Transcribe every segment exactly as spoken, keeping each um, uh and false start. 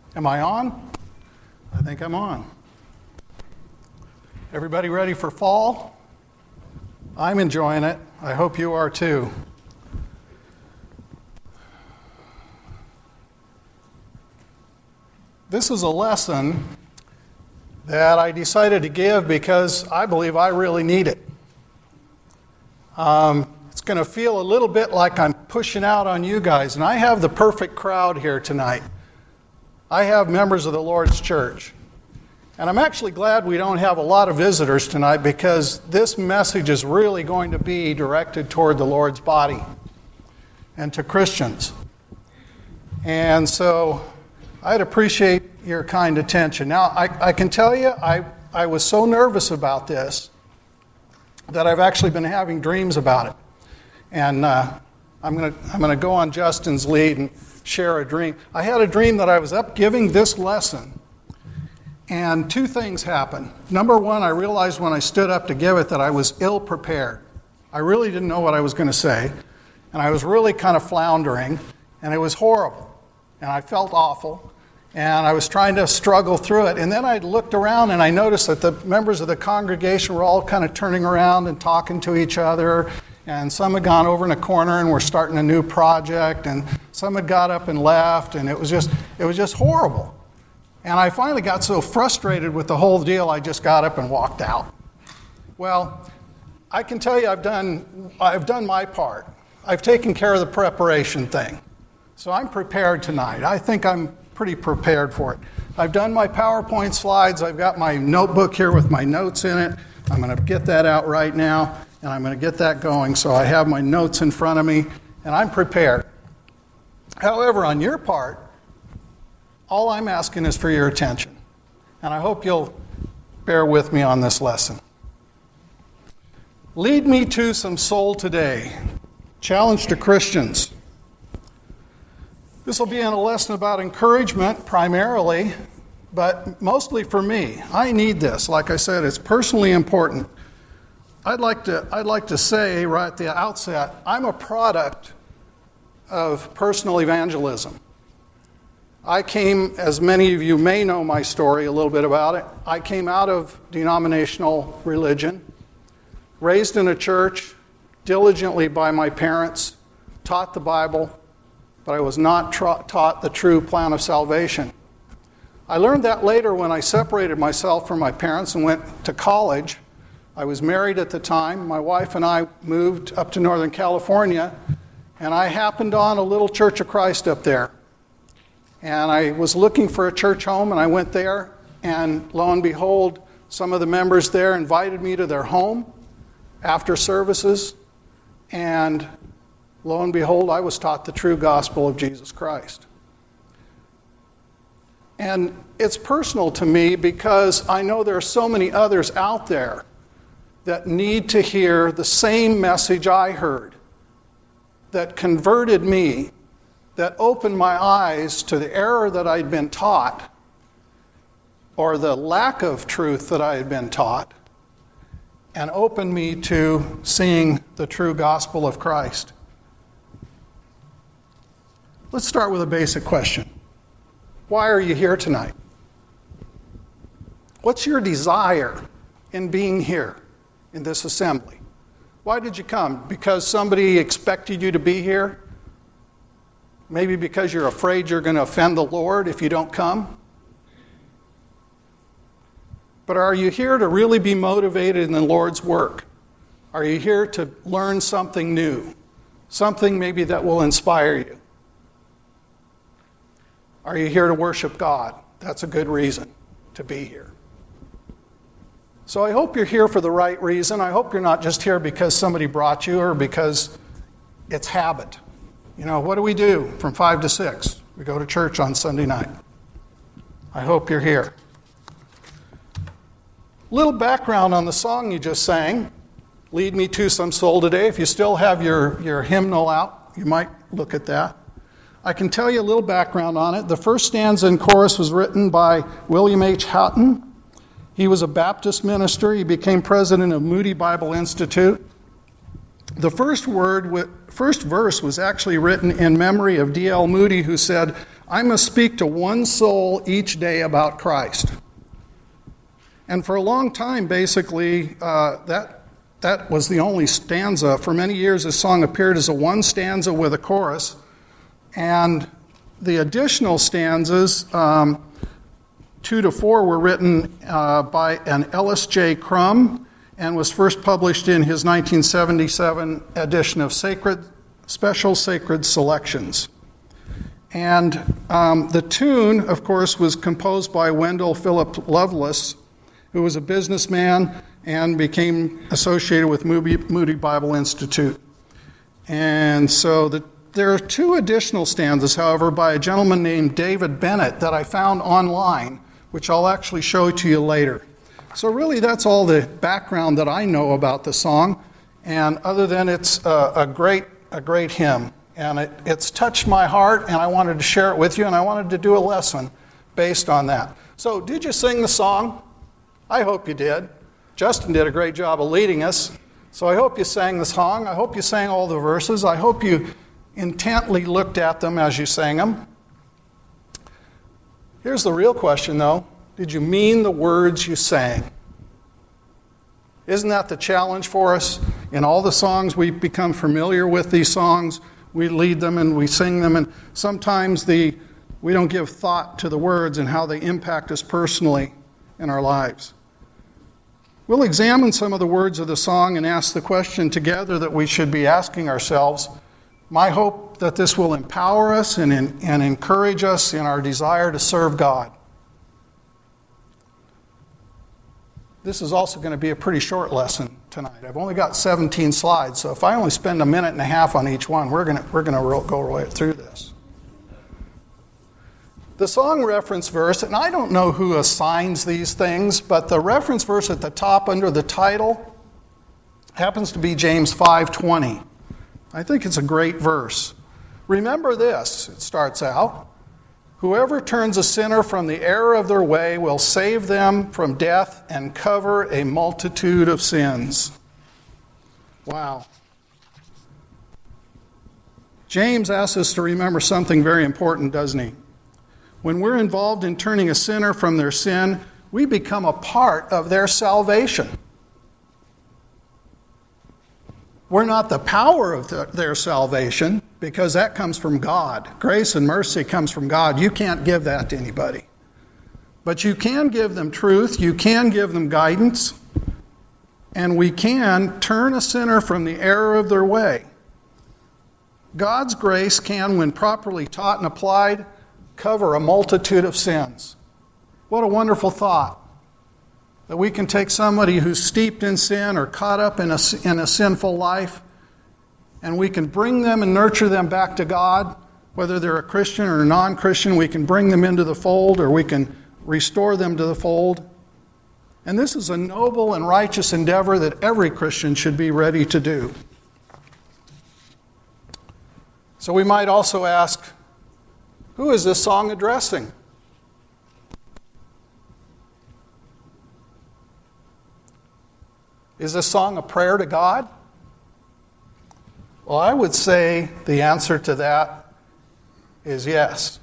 Am I on? I think I'm on. Everybody ready for fall? I'm enjoying it. I hope you are too. This is a lesson that I decided to give because I believe I really need it. Um, it's going to feel a little bit like I'm pushing out on you guys, and I have the perfect crowd here tonight. I have members of the Lord's church. And I'm actually glad we don't have a lot of visitors tonight because this message is really going to be directed toward the Lord's body and to Christians. And so I'd appreciate your kind attention. Now, I, I can tell you, I, I was so nervous about this that I've actually been having dreams about it. And uh, I'm going to I'm going to go on Justin's lead and share a dream. I had a dream that I was up giving this lesson, and two things happened. Number one, I realized when I stood up to give it that I was ill-prepared. I really didn't know what I was going to say, and I was really kind of floundering, and it was horrible, and I felt awful, and I was trying to struggle through it. And then I looked around, and I noticed that the members of the congregation were all kind of turning around and talking to each other, and some had gone over in a corner and were starting a new project, and some had got up and left, and it was just it was just horrible. And I finally got so frustrated with the whole deal, I just got up and walked out. Well, I can tell you I've done I've done my part. I've taken care of the preparation thing. So I'm prepared tonight. I think I'm pretty prepared for it. I've done my PowerPoint slides. I've got my notebook here with my notes in it. I'm going to get that out right now. And I'm going to get that going, so I have my notes in front of me, and I'm prepared. However, on your part, all I'm asking is for your attention. And I hope you'll bear with me on this lesson. Lead me to some soul today. Challenge to Christians. This will be in a lesson about encouragement primarily, but mostly for me. I need this. Like I said, it's personally important. I'd like to I'd like to say right at the outset, I'm a product of personal evangelism. I came, as many of you may know my story a little bit about it, I came out of denominational religion, raised in a church, diligently by my parents, taught the Bible, but I was not tra- taught the true plan of salvation. I learned that later when I separated myself from my parents and went to college. I was married at the time. My wife and I moved up to Northern California, and I happened on a little Church of Christ up there. And I was looking for a church home, and I went there, and lo and behold, some of the members there invited me to their home after services, and lo and behold, I was taught the true gospel of Jesus Christ. And it's personal to me because I know there are so many others out there that need to hear the same message I heard, that converted me, that opened my eyes to the error that I'd been taught, or the lack of truth that I had been taught, and opened me to seeing the true gospel of Christ. Let's start with a basic question. Why are you here tonight? What's your desire in being here in this assembly? Why did you come? Because somebody expected you to be here? Maybe because you're afraid you're going to offend the Lord if you don't come? But are you here to really be motivated in the Lord's work? Are you here to learn something new? Something maybe that will inspire you? Are you here to worship God? That's a good reason to be here. So I hope you're here for the right reason. I hope you're not just here because somebody brought you or because it's habit. You know, what do we do from five to six? We go to church on Sunday night. I hope you're here. Little background on the song you just sang, Lead Me to Some Soul Today. If you still have your, your hymnal out, you might look at that. I can tell you a little background on it. The first stanza and chorus was written by William H. Houghton. He was a Baptist minister. He became president of Moody Bible Institute. The first word, first verse was actually written in memory of D L Moody, who said, I must speak to one soul each day about Christ. And for a long time, basically, uh, that, that was the only stanza. For many years, this song appeared as a one stanza with a chorus. And the additional stanzas, um, two to four, were written uh, by an Ellis J. Crum and was first published in his nineteen seventy-seven edition of Sacred Special Sacred Selections. And um, the tune, of course, was composed by Wendell Philip Lovelace, who was a businessman and became associated with Moody, Moody Bible Institute. And so the, there are two additional stanzas, however, by a gentleman named David Bennett that I found online, which I'll actually show to you later. So really that's all the background that I know about the song, and other than it's a, a great a great hymn. And it, it's touched my heart, and I wanted to share it with you, and I wanted to do a lesson based on that. So did you sing the song? I hope you did. Justin did a great job of leading us. So I hope you sang the song. I hope you sang all the verses. I hope you intently looked at them as you sang them. Here's the real question, though. Did you mean the words you sang? Isn't that the challenge for us? In all the songs, we become familiar with these songs. We lead them and we sing them, and sometimes the, we don't give thought to the words and how they impact us personally in our lives. We'll examine some of the words of the song and ask the question together that we should be asking ourselves. My hope that this will empower us and, and encourage us in our desire to serve God. This is also going to be a pretty short lesson tonight. I've only got seventeen slides, so if I only spend a minute and a half on each one, we're going to, we're going to go right through this. The song reference verse, and I don't know who assigns these things, but the reference verse at the top under the title happens to be James five twenty. I think it's a great verse. Remember this, it starts out. Whoever turns a sinner from the error of their way will save them from death and cover a multitude of sins. Wow. James asks us to remember something very important, doesn't he? When we're involved in turning a sinner from their sin, we become a part of their salvation. We're not the power of the, their salvation, because that comes from God. Grace and mercy comes from God. You can't give that to anybody. But you can give them truth, you can give them guidance, and we can turn a sinner from the error of their way. God's grace can, when properly taught and applied, cover a multitude of sins. What a wonderful thought. That we can take somebody who's steeped in sin or caught up in a, in a sinful life, and we can bring them and nurture them back to God, whether they're a Christian or a non-Christian. We can bring them into the fold, or we can restore them to the fold. And this is a noble and righteous endeavor that every Christian should be ready to do. So we might also ask, who is this song addressing? Is this song a prayer to God? Well, I would say the answer to that is yes.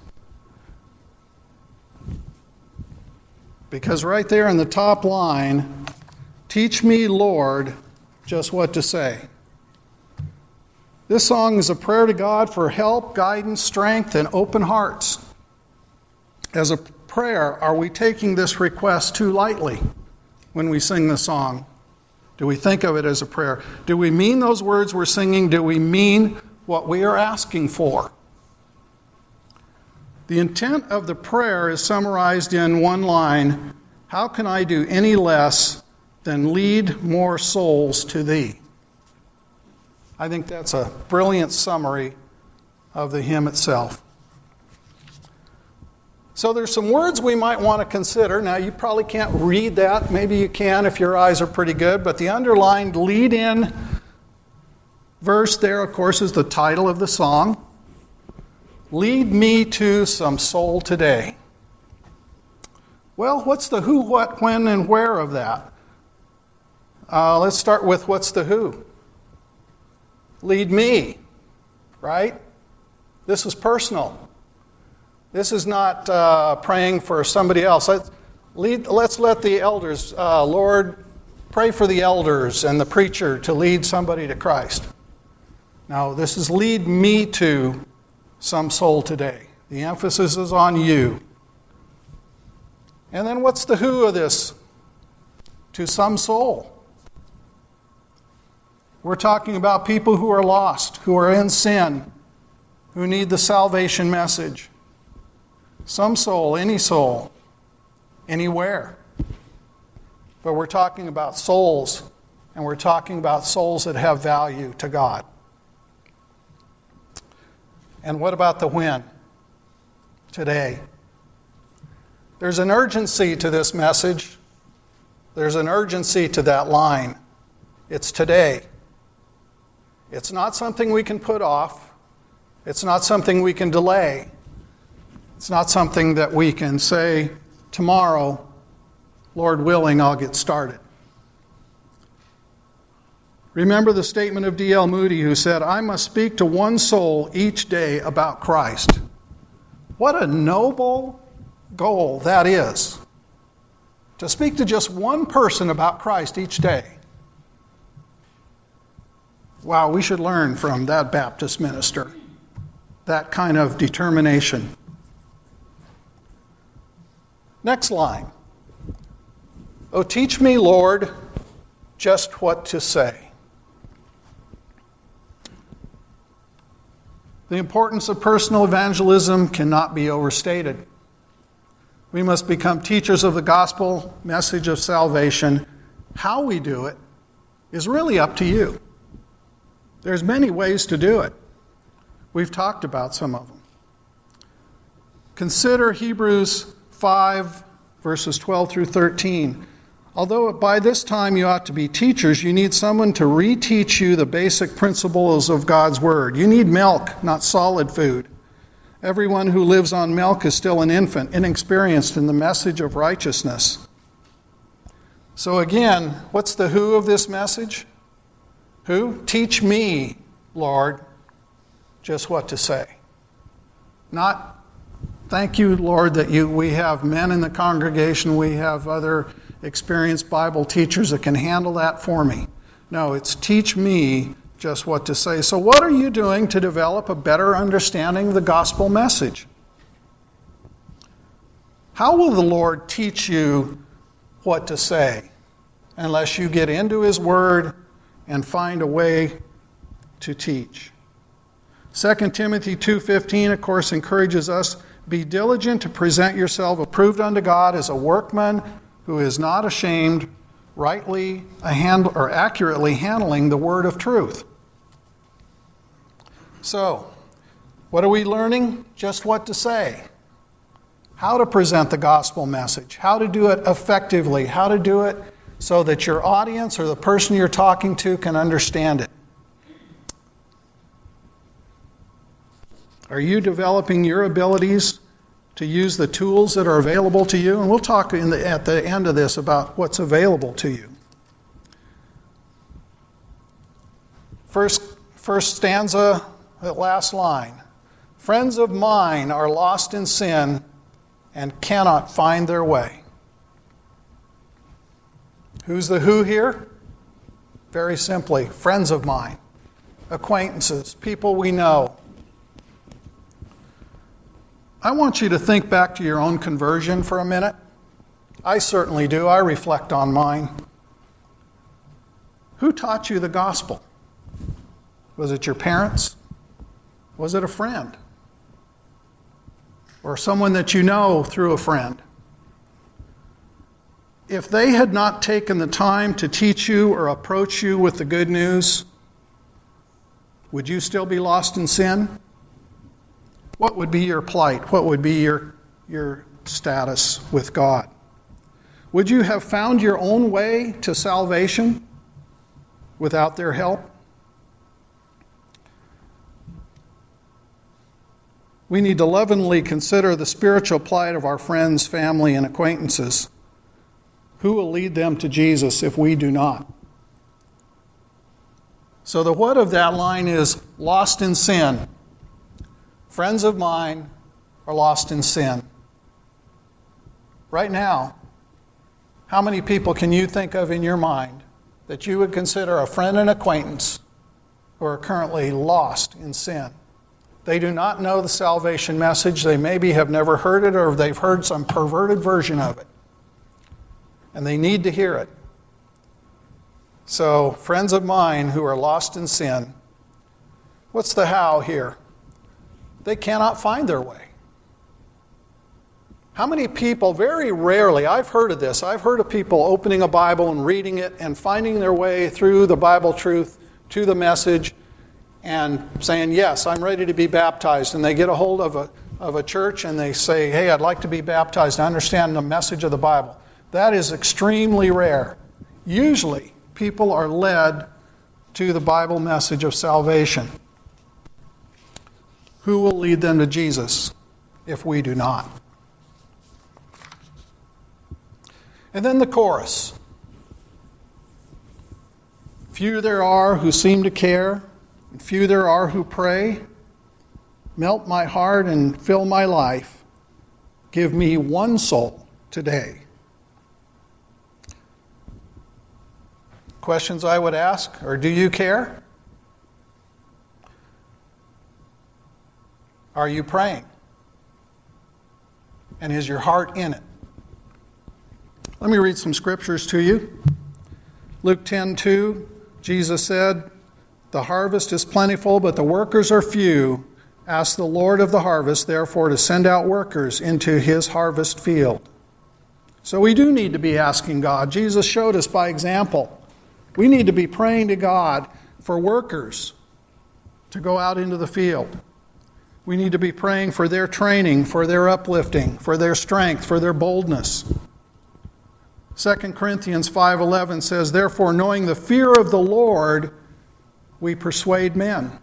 Because right there in the top line, teach me, Lord, just what to say. This song is a prayer to God for help, guidance, strength, and open hearts. As a prayer, are we taking this request too lightly when we sing the song? Do we think of it as a prayer? Do we mean those words we're singing? Do we mean what we are asking for? The intent of the prayer is summarized in one line: how can I do any less than lead more souls to Thee? I think that's a brilliant summary of the hymn itself. So there's some words we might want to consider. Now, you probably can't read that. Maybe you can if your eyes are pretty good. But the underlined lead-in verse there, of course, is the title of the song. Lead me to some soul today. Well, what's the who, what, when, and where of that? Uh, let's start with what's the who. Lead me, right? This is personal. This is not uh, praying for somebody else. Let's, lead, let's let the elders, uh, Lord, pray for the elders and the preacher to lead somebody to Christ. Now, this is lead me to some soul today. The emphasis is on you. And then what's the who of this? To some soul. We're talking about people who are lost, who are in sin, who need the salvation message. Some soul, any soul, anywhere. But we're talking about souls, and we're talking about souls that have value to God. And what about the when? Today. There's an urgency to this message. There's an urgency to that line. It's today. It's not something we can put off. It's not something we can delay. It's not something that we can say, tomorrow, Lord willing, I'll get started. Remember the statement of D L Moody, who said, I must speak to one soul each day about Christ. What a noble goal that is. To speak to just one person about Christ each day. Wow, we should learn from that Baptist minister. That kind of determination. Next line. Oh, teach me, Lord, just what to say. The importance of personal evangelism cannot be overstated. We must become teachers of the gospel message of salvation. How we do it is really up to you. There's many ways to do it. We've talked about some of them. Consider Hebrews five, verses twelve through thirteen. Although by this time you ought to be teachers, you need someone to reteach you the basic principles of God's Word. You need milk, not solid food. Everyone who lives on milk is still an infant, inexperienced in the message of righteousness. So again, what's the who of this message? Who? Teach me, Lord, just what to say. Not, thank you, Lord, that you we have men in the congregation, we have other experienced Bible teachers that can handle that for me. No, it's teach me just what to say. So what are you doing to develop a better understanding of the gospel message? How will the Lord teach you what to say unless you get into His Word and find a way to teach? Second Timothy two fifteen, of course, encourages us, be diligent to present yourself approved unto God as a workman who is not ashamed, rightly handle, or accurately handling the word of truth. So, what are we learning? Just what to say. How to present the gospel message. How to do it effectively. How to do it so that your audience or the person you're talking to can understand it. Are you developing your abilities to use the tools that are available to you? And we'll talk in the, at the end of this about what's available to you. First, first stanza, that last line. Friends of mine are lost in sin and cannot find their way. Who's the who here? Very simply, friends of mine, acquaintances, people we know. I want you to think back to your own conversion for a minute. I certainly do. I reflect on mine. Who taught you the gospel? Was it your parents? Was it a friend? Or someone that you know through a friend? If they had not taken the time to teach you or approach you with the good news, would you still be lost in sin? What would be your plight? What would be your, your status with God? Would you have found your own way to salvation without their help? We need to lovingly consider the spiritual plight of our friends, family, and acquaintances. Who will lead them to Jesus if we do not? So the what of that line is lost in sin. Friends of mine, are lost in sin. Right now, how many people can you think of in your mind that you would consider a friend and acquaintance who are currently lost in sin? They do not know the salvation message. They maybe have never heard it, or they've heard some perverted version of it. And they need to hear it. So, friends of mine who are lost in sin, what's the how here? They cannot find their way. How many people, very rarely, I've heard of this, I've heard of people opening a Bible and reading it and finding their way through the Bible truth to the message and saying, yes, I'm ready to be baptized. And they get a hold of a, of a church and they say, hey, I'd like to be baptized. I understand the message of the Bible. That is extremely rare. Usually, people are led to the Bible message of salvation. Who will lead them to Jesus if we do not? And then the chorus. Few there are who seem to care, and few there are who pray. Melt my heart and fill my life. Give me one soul today. Questions I would ask, or do you care? Are you praying? And is your heart in it? Let me read some scriptures to you. Luke ten two, Jesus said, the harvest is plentiful, but the workers are few. Ask the Lord of the harvest, therefore, to send out workers into his harvest field. So we do need to be asking God. Jesus showed us by example. We need to be praying to God for workers to go out into the field. We need to be praying for their training, for their uplifting, for their strength, for their boldness. Second Corinthians five eleven says, therefore, knowing the fear of the Lord, we persuade men.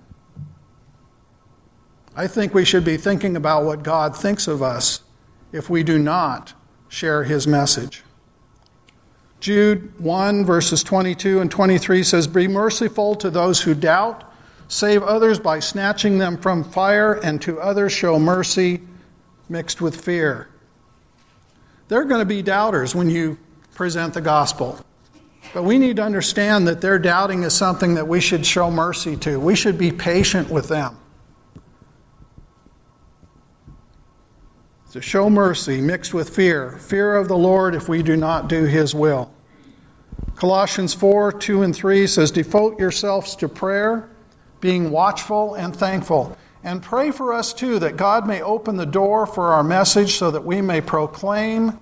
I think we should be thinking about what God thinks of us if we do not share his message. Jude one, verses twenty-two and twenty-three says, be merciful to those who doubt, save others by snatching them from fire, and to others show mercy mixed with fear. There are going to be doubters when you present the gospel. But we need to understand that their doubting is something that we should show mercy to. We should be patient with them. To show mercy mixed with fear. Fear of the Lord if we do not do his will. Colossians four, two and three says, devote yourselves to prayer, being watchful and thankful. And pray for us too, that God may open the door for our message so that we may proclaim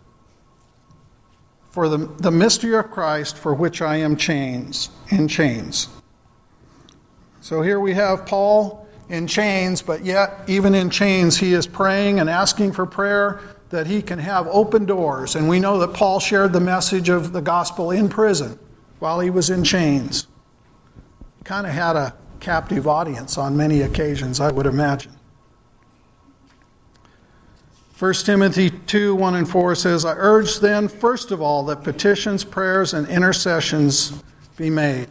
for the, the mystery of Christ, for which I am chains, in chains. So here we have Paul in chains, but yet even in chains he is praying and asking for prayer that he can have open doors. And we know that Paul shared the message of the gospel in prison while he was in chains. He kind of had a captive audience on many occasions, I would imagine. First Timothy two, one and four says, I urge then, first of all, that petitions, prayers, and intercessions be made.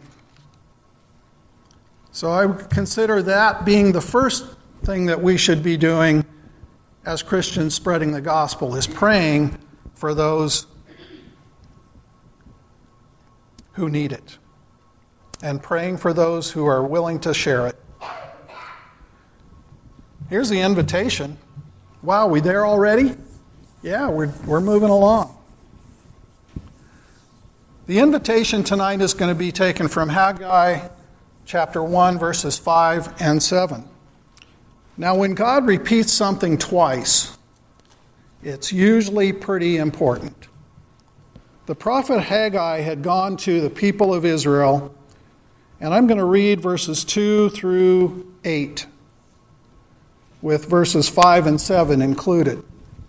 So I would consider that being the first thing that we should be doing as Christians spreading the gospel, is praying for those who need it, and praying for those who are willing to share it. Here's the invitation. Wow, we there already? Yeah, we're, we're moving along. The invitation tonight is going to be taken from Haggai chapter one, verses five and seven. Now, when God repeats something twice, it's usually pretty important. The prophet Haggai had gone to the people of Israel, and I'm going to read verses two through eight. With verses five and seven included.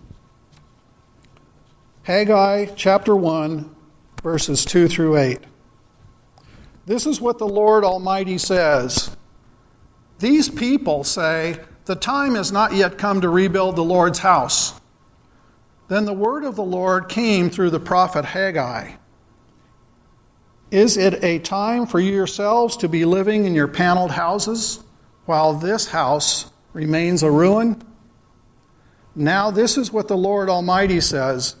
Haggai chapter one, verses two through eight. This is what the Lord Almighty says. These people say, the time has not yet come to rebuild the Lord's house. Then the word of the Lord came through the prophet Haggai. Is it a time for you yourselves to be living in your paneled houses, while this house remains a ruin? Now this is what the Lord Almighty says.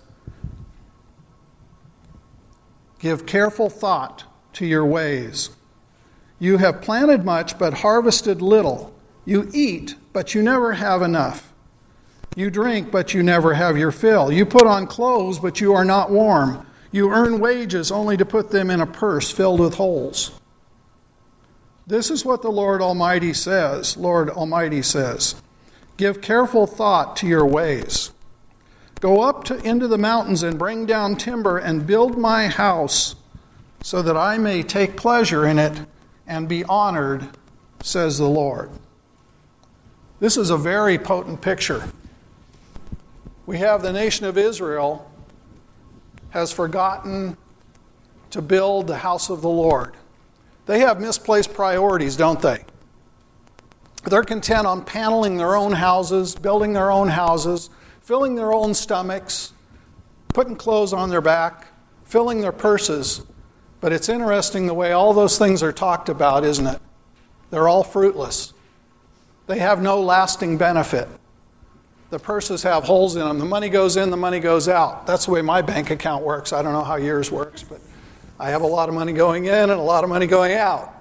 Give careful thought to your ways. You have planted much, but harvested little. You eat, but you never have enough. You drink, but you never have your fill. You put on clothes, but you are not warm. You earn wages only to put them in a purse filled with holes. This is what the Lord Almighty says. Lord Almighty says, give careful thought to your ways. Go up to, into the mountains and bring down timber and build my house so that I may take pleasure in it and be honored, says the Lord. This is a very potent picture. We have the nation of Israel has forgotten to build the house of the Lord. They have misplaced priorities, don't they? They're content on paneling their own houses, building their own houses, filling their own stomachs, putting clothes on their back, filling their purses. But it's interesting the way all those things are talked about, isn't it? They're all fruitless. They have no lasting benefit. The purses have holes in them. The money goes in, the money goes out. That's the way my bank account works. I don't know how yours works, but I have a lot of money going in and a lot of money going out.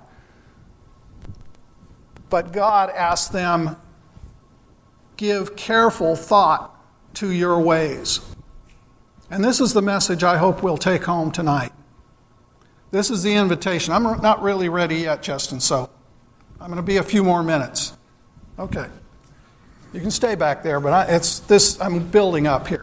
But God asked them, give careful thought to your ways. And this is the message I hope we'll take home tonight. This is the invitation. I'm not really ready yet, Justin, so I'm going to be a few more minutes. Okay. You can stay back there, but I, it's this. I'm building up here.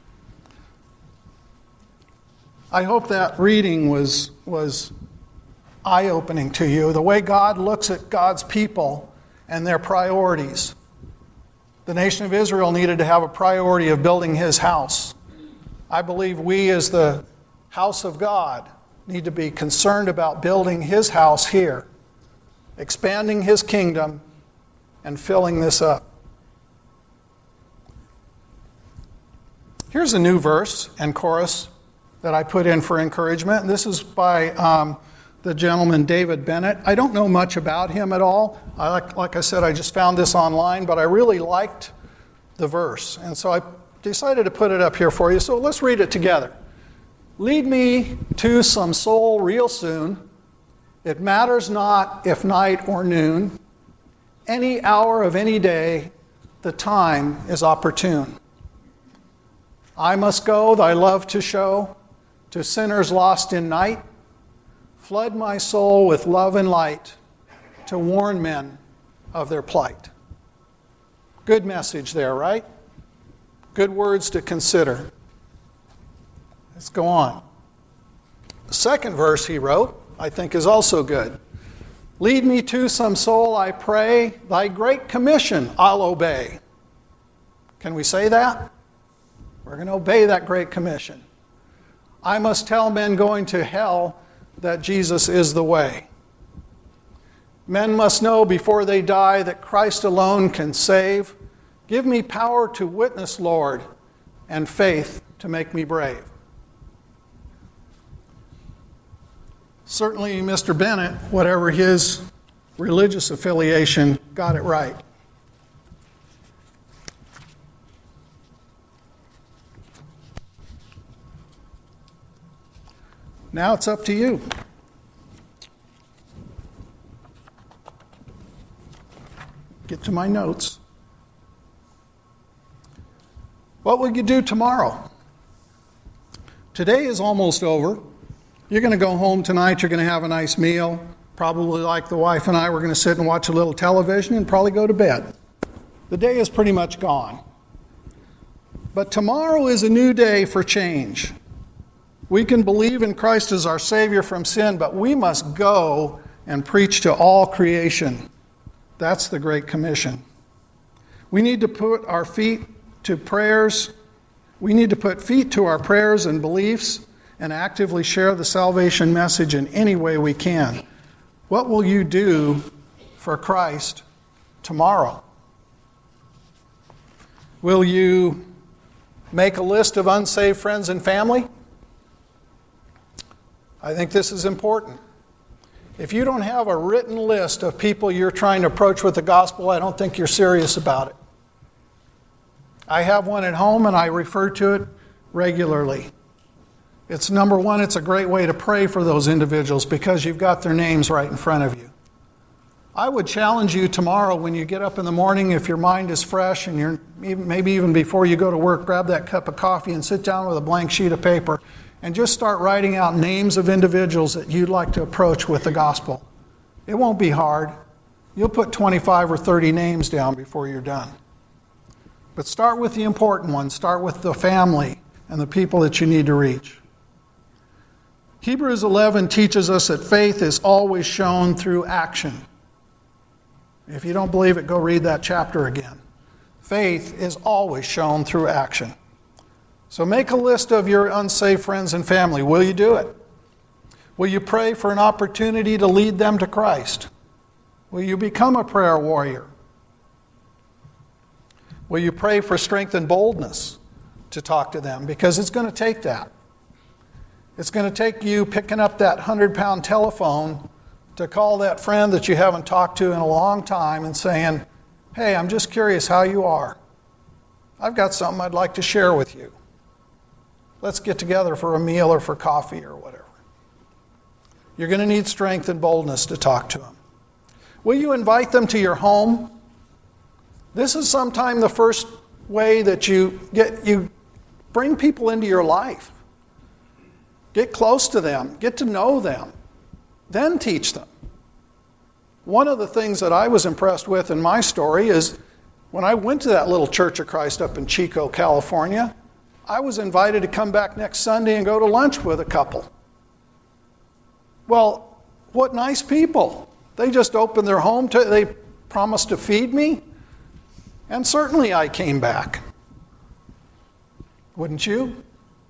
I hope that reading was, was eye-opening to you, the way God looks at God's people and their priorities. The nation of Israel needed to have a priority of building His house. I believe we as the house of God need to be concerned about building His house here, expanding His kingdom, and filling this up. Here's a new verse and chorus that I put in for encouragement. This is by um, the gentleman David Bennett. I don't know much about him at all. I like, like I said, I just found this online, but I really liked the verse. And so I decided to put it up here for you. So let's read it together. Lead me to some soul real soon. It matters not if night or noon. Any hour of any day, the time is opportune. I must go, thy love to show, to sinners lost in night. Flood my soul with love and light, to warn men of their plight. Good message there, right? Good words to consider. Let's go on. The second verse he wrote, I think, is also good. Lead me to some soul, I pray, thy great commission I'll obey. Can we say that? We're going to obey that great commission. I must tell men going to hell that Jesus is the way. Men must know before they die that Christ alone can save. Give me power to witness, Lord, and faith to make me brave. Certainly, Mister Bennett, whatever his religious affiliation, got it right. Now it's up to you. Get to my notes. What will you do tomorrow? Today is almost over. You're going to go home tonight, you're going to have a nice meal. Probably like the wife and I, we're going to sit and watch a little television and probably go to bed. The day is pretty much gone. But tomorrow is a new day for change. We can believe in Christ as our Savior from sin, but we must go and preach to all creation. That's the Great Commission. We need to put our feet to prayers. We need to put feet to our prayers and beliefs and actively share the salvation message in any way we can. What will you do for Christ tomorrow? Will you make a list of unsaved friends and family? I think this is important. If you don't have a written list of people you're trying to approach with the gospel, I don't think you're serious about it. I have one at home and I refer to it regularly. It's number one, it's a great way to pray for those individuals because you've got their names right in front of you. I would challenge you tomorrow when you get up in the morning, if your mind is fresh and you're maybe even before you go to work, grab that cup of coffee and sit down with a blank sheet of paper and just start writing out names of individuals that you'd like to approach with the gospel. It won't be hard. You'll put twenty-five or thirty names down before you're done. But start with the important ones. Start with the family and the people that you need to reach. Hebrews eleven teaches us that faith is always shown through action. If you don't believe it, go read that chapter again. Faith is always shown through action. So make a list of your unsaved friends and family. Will you do it? Will you pray for an opportunity to lead them to Christ? Will you become a prayer warrior? Will you pray for strength and boldness to talk to them? Because it's going to take that. It's going to take you picking up that hundred-pound telephone to call that friend that you haven't talked to in a long time and saying, hey, I'm just curious how you are. I've got something I'd like to share with you. Let's get together for a meal or for coffee or whatever. You're going to need strength and boldness to talk to them. Will you invite them to your home? This is sometime the first way that you get you bring people into your life. Get close to them. Get to know them. Then teach them. One of the things that I was impressed with in my story is when I went to that little Church of Christ up in Chico, California, I was invited to come back next Sunday and go to lunch with a couple. Well, what nice people. They just opened their home. To, they promised to feed me. And certainly I came back. Wouldn't you?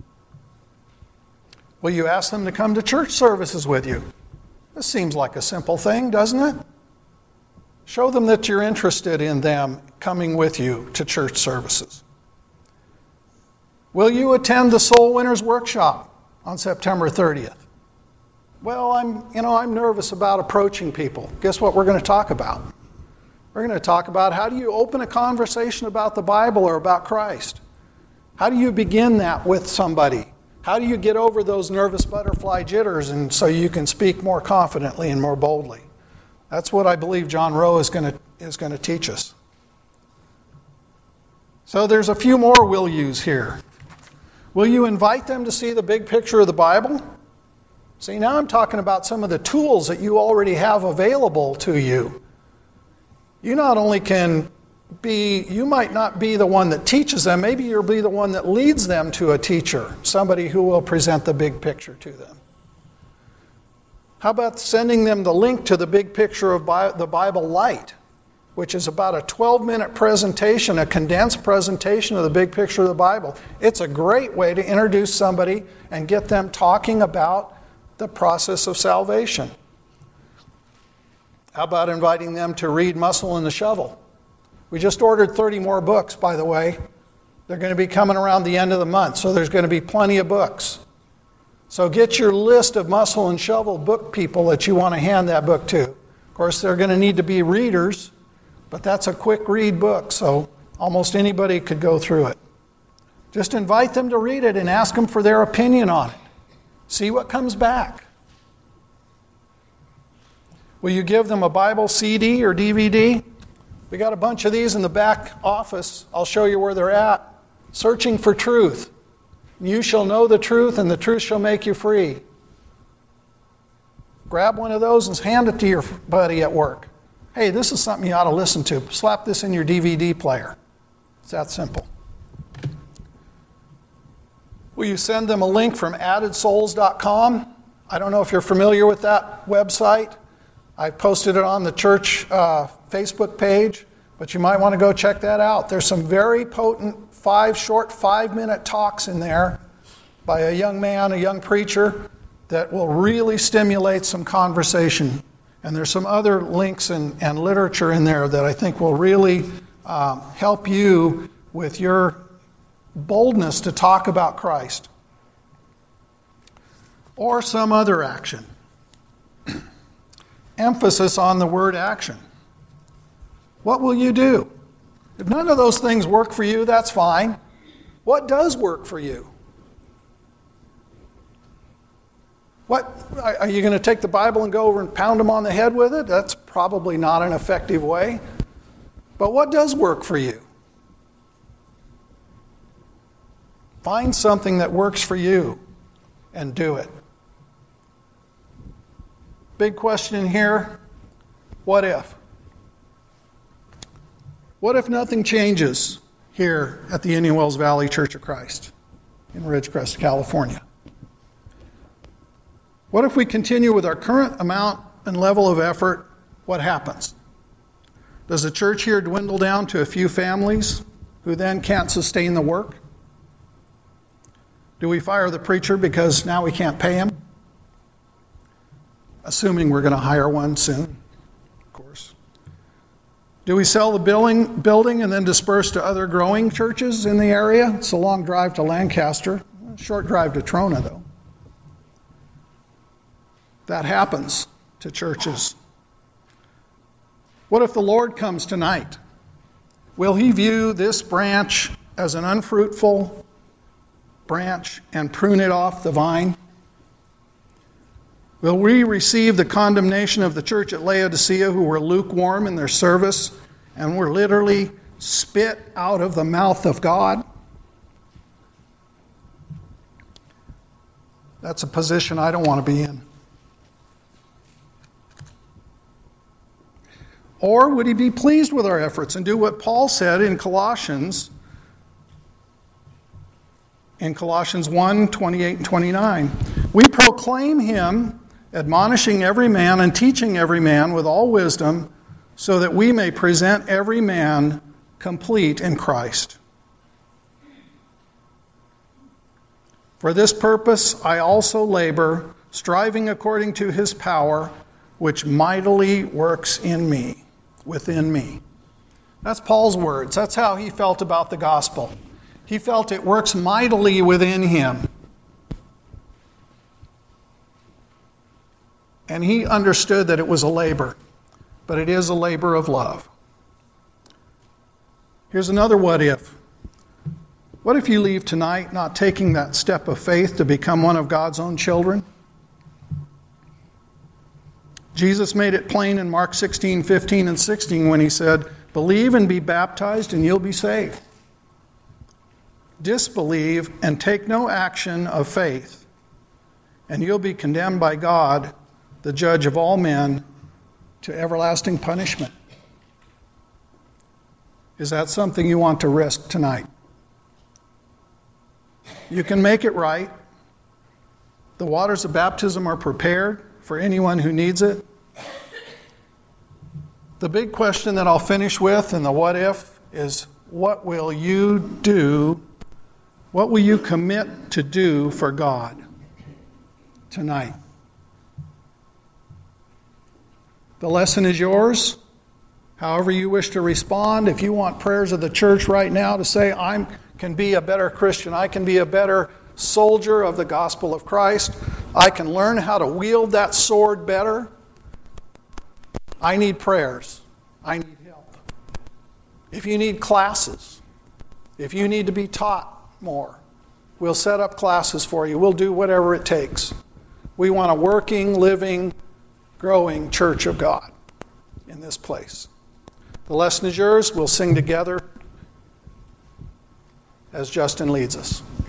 Will you ask them to come to church services with you? This seems like a simple thing, doesn't it? Show them that you're interested in them coming with you to church services. Will you attend the Soul Winners Workshop on September thirtieth? Well, I'm, you know, I'm nervous about approaching people. Guess what we're going to talk about? We're going to talk about how do you open a conversation about the Bible or about Christ? How do you begin that with somebody? How do you get over those nervous butterfly jitters and so you can speak more confidently and more boldly? That's what I believe John Rowe is going to is going to teach us. So there's a few more we'll use here. Will you invite them to see the big picture of the Bible? See, now I'm talking about some of the tools that you already have available to you. You not only can be, you might not be the one that teaches them, maybe you'll be the one that leads them to a teacher, somebody who will present the big picture to them. How about sending them the link to the big picture of Bi- the Bible Lite, which is about a twelve-minute presentation, a condensed presentation of the big picture of the Bible. It's a great way to introduce somebody and get them talking about the process of salvation. How about inviting them to read Muscle and the Shovel? We just ordered thirty more books, by the way. They're going to be coming around the end of the month, so there's going to be plenty of books. So get your list of Muscle and Shovel book people that you want to hand that book to. Of course, they're going to need to be readers, but that's a quick read book, so almost anybody could go through it. Just invite them to read it and ask them for their opinion on it. See what comes back. Will you give them a Bible C D or D V D? We got a bunch of these in the back office. I'll show you where they're at. Searching for Truth. You shall know the truth, and the truth shall make you free. Grab one of those and hand it to your buddy at work. Hey, this is something you ought to listen to. Slap this in your D V D player. It's that simple. Will you send them a link from added souls dot com? I don't know if you're familiar with that website. I posted it on the church uh, Facebook page, but you might want to go check that out. There's some very potent five short five-minute talks in there by a young man, a young preacher, that will really stimulate some conversation. And there's some other links and, and literature in there that I think will really um, help you with your boldness to talk about Christ. Or some other action. Emphasis on the word action. What will you do? If none of those things work for you, that's fine. What does work for you? What, are you going to take the Bible and go over and pound them on the head with it? That's probably not an effective way. But what does work for you? Find something that works for you and do it. Big question here, what if? What if nothing changes here at the Indian Wells Valley Church of Christ in Ridgecrest, California? What if we continue with our current amount and level of effort? What happens? Does the church here dwindle down to a few families who then can't sustain the work? Do we fire the preacher because now we can't pay him? Assuming we're going to hire one soon, of course. Do we sell the building, building and then disperse to other growing churches in the area? It's a long drive to Lancaster, a short drive to Trona, though. That happens to churches. What if the Lord comes tonight? Will he view this branch as an unfruitful branch and prune it off the vine? Will we receive the condemnation of the church at Laodicea, who were lukewarm in their service and were literally spit out of the mouth of God? That's a position I don't want to be in. Or would he be pleased with our efforts and do what Paul said in Colossians, in Colossians one, twenty-eight and twenty-nine? We proclaim him, admonishing every man and teaching every man with all wisdom, so that we may present every man complete in Christ. For this purpose I also labor, striving according to his power, which mightily works in me, within me. That's Paul's words. That's how he felt about the gospel. He felt it works mightily within him. And he understood that it was a labor, but it is a labor of love. Here's another what if. What if you leave tonight not taking that step of faith to become one of God's own children? Jesus made it plain in Mark sixteen, fifteen, and sixteen when he said, "Believe and be baptized and you'll be saved. Disbelieve and take no action of faith, and you'll be condemned by God, the judge of all men, to everlasting punishment." Is that something you want to risk tonight? You can make it right. The waters of baptism are prepared for anyone who needs it. The big question that I'll finish with, and the what if, is what will you do, what will you commit to do for God tonight? The lesson is yours. However you wish to respond. If you want prayers of the church right now to say, I can be a better Christian, I can be a better soldier of the gospel of Christ, I can learn how to wield that sword better, I need prayers. I need help. If you need classes, if you need to be taught more, we'll set up classes for you. We'll do whatever it takes. We want a working, living, growing church of God in this place. The lesson is yours. We'll sing together as Justin leads us.